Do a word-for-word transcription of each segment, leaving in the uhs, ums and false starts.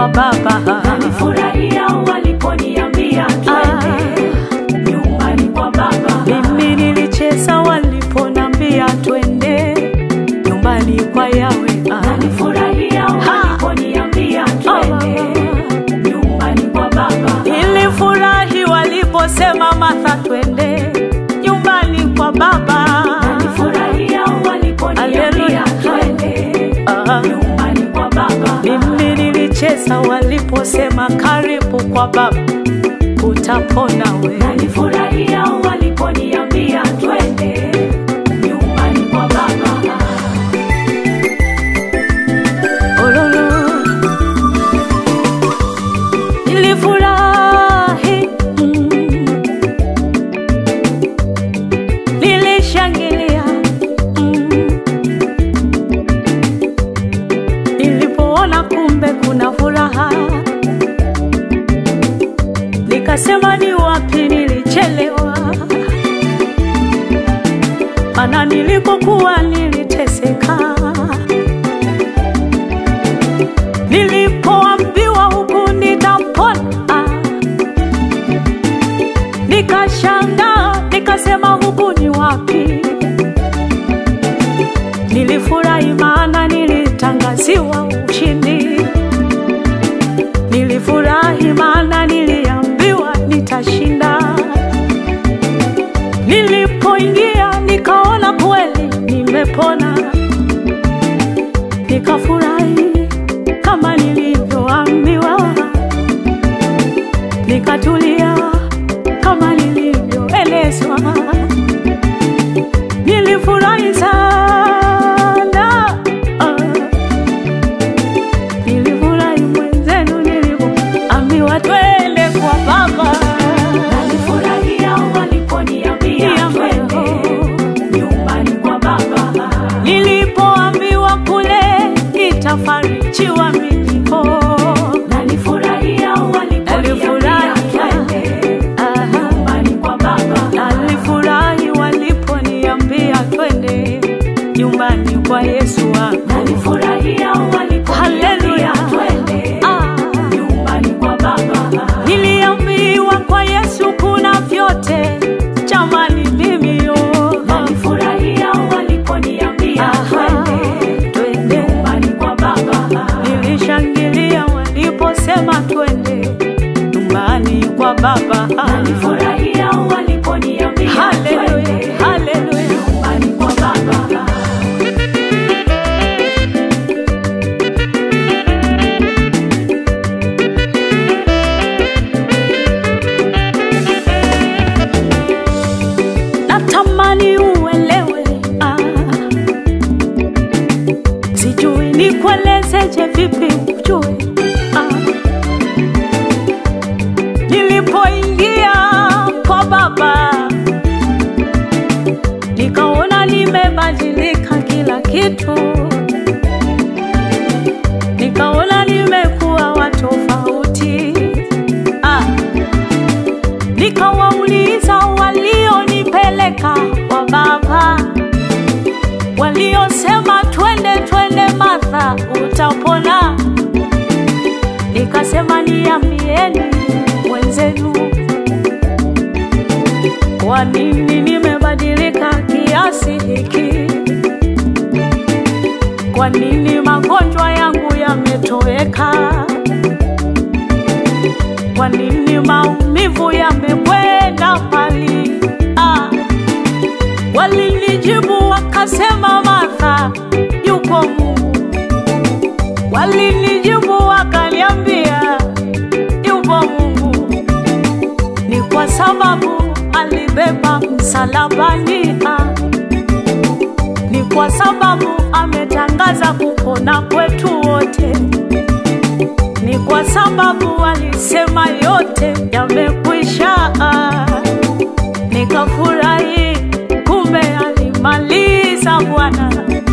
kwa baba. Nilifurahia waliponiambia twende nyumbani kwa baba. Mimi nilicheza waliponiambia twende nyumbani kwa Yawe. Nilifurahia waliponiambia twende nyumbani kwa baba. Nilifurahi waliposema Martha twende nyumbani kwa baba. Nilifurahia waliponiambia twende nyumbani kwa baba. Mimi nilicheza waliposema karibu kwa baba utapona we. Nilifurahia waliponiambia twende nyumbani kwa baba. Ololo. Nilifurahi, mm. Nilishangilia, mm. Nilipoona kumbe kuna furaha, nikasema ni wapi nilichelewa, maana nilipokuwa niliteseka. Nilipoambiwa huku nitapona, nikashangaa, nikasema huku ni wapi? Nilifurahi maana nilitangaziwa ushindi. Nilifurahi maana niliambiwa nitashinda. Nilipoingia nikaona kweli nimepona. Nikafurahi kama nilivyoambiwa. Nikatulia kama nilivyoelezwa. Nilifurahi sana. uh. Nilifurahi mwenzenu nilipoambiwa twende kwa baba. Nilifurahia waliponiambia twende nyumbani kwa baba. Nilipoambiwa kule nitafarijiwa mimi ho. Nilifurahia waliponiambia twende nyumbani kwa baba. Nilifurahi waliponiambia twende nyumbani kwa Yesu wangu. Nilifurahia waliponiambia twende nyumbani kwa baba. Niliambiwa kwa Yesu kuna vyote, jamani mimi yo. Nilifurahia waliponiambia twende nyumbani kwa baba. Nilishangilia waliposema twende nyumbani kwa baba. Nilifurahia waliponiambia twende haleluya nyumbani kwa baba. Natamani uelewe, ah. Sijui nikuelezeje vipi ujue, ah. Nilipoingia kwa baba nikaona nimebadilika kila kitu. Nikaona nimekuwa wa tofauti, ah. Nikawauliza walionipeleka kwa baba, waliosema twende twende Martha utapona. Nikasema niambieni wenzenu, kwa nini nimebadilika kiasi hiki? Kwa nini magonjwa yangu yametoweka? Kwa nini maumivu yamekwenda mbali? Ah. Walinijibu wakasema Martha yuko Mungu. Walinijibu wakaniambia yuko Mungu. Ni kwa sababu alibeba msalabani. Ah. Ni kwa sababu ametangaza kupona kwetu wote. Ni kwa sababu alisema yote yamekwisha. Nikafurahi kumbe alimaliza Bwana.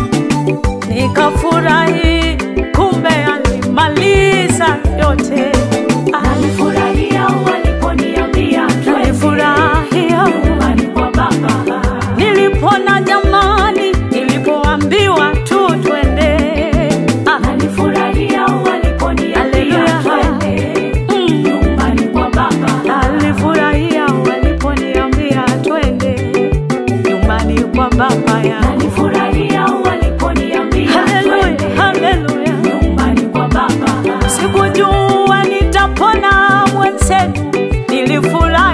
Nikafurahi kumbe alimaliza yote. Nilifurahia waliponiambia Nilifurahia nyumbani kwa baba. nilipona jamani, nilipoambiwa tu twende. Nilifurahia waliponiambia nilifurahi